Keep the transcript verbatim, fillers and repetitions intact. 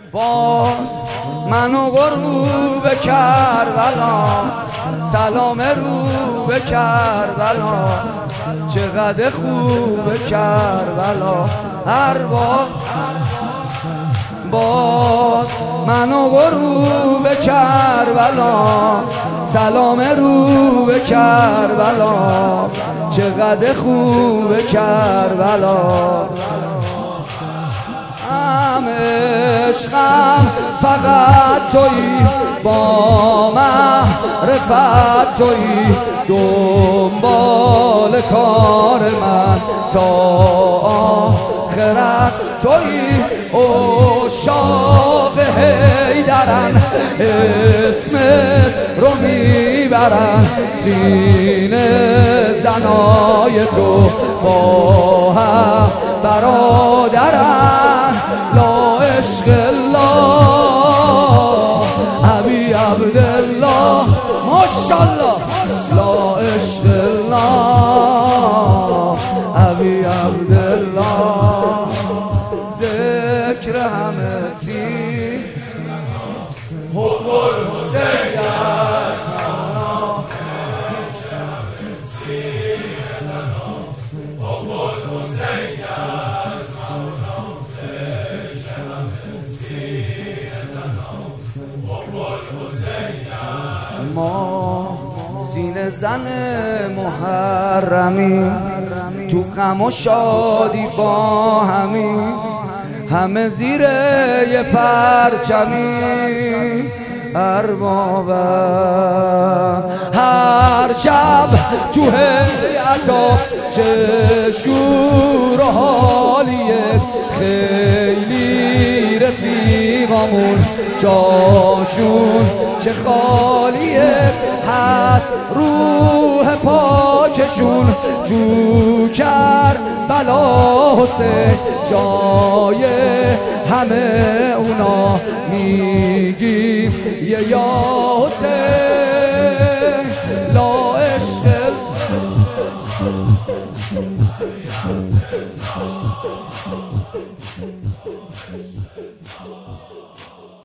باز منو غروب کربلا، سلام رو به کربلا، چقدر خوب کربلا. هر بار باز منو غروب کربلا، سلام رو به کربلا، چقدر خوب کربلا. هم عشقم فقط تویی، با معرفت تویی، دنبال کار من تا آخرت تویی. عشاق حیدرن، اسمت رو میبرن، سینه زنای تو با هم برادرن. لا عشق الله ابی عبدالله، ماشاءالله. لا عشق الله ابی عبدالله، ذکر همه سی حب الحسین ما سینه زن محرمی، تو غم و شادی با همی، همه زیر یه پرچمی. اربابم هر شب تو هیئتا چه شور و حالیه، خیلی رفیقامون جاشون چه خالیه، هست روح پاکشون تو کربلا. حسین جای همه اونا میگیم یه یا حسین. لا عشق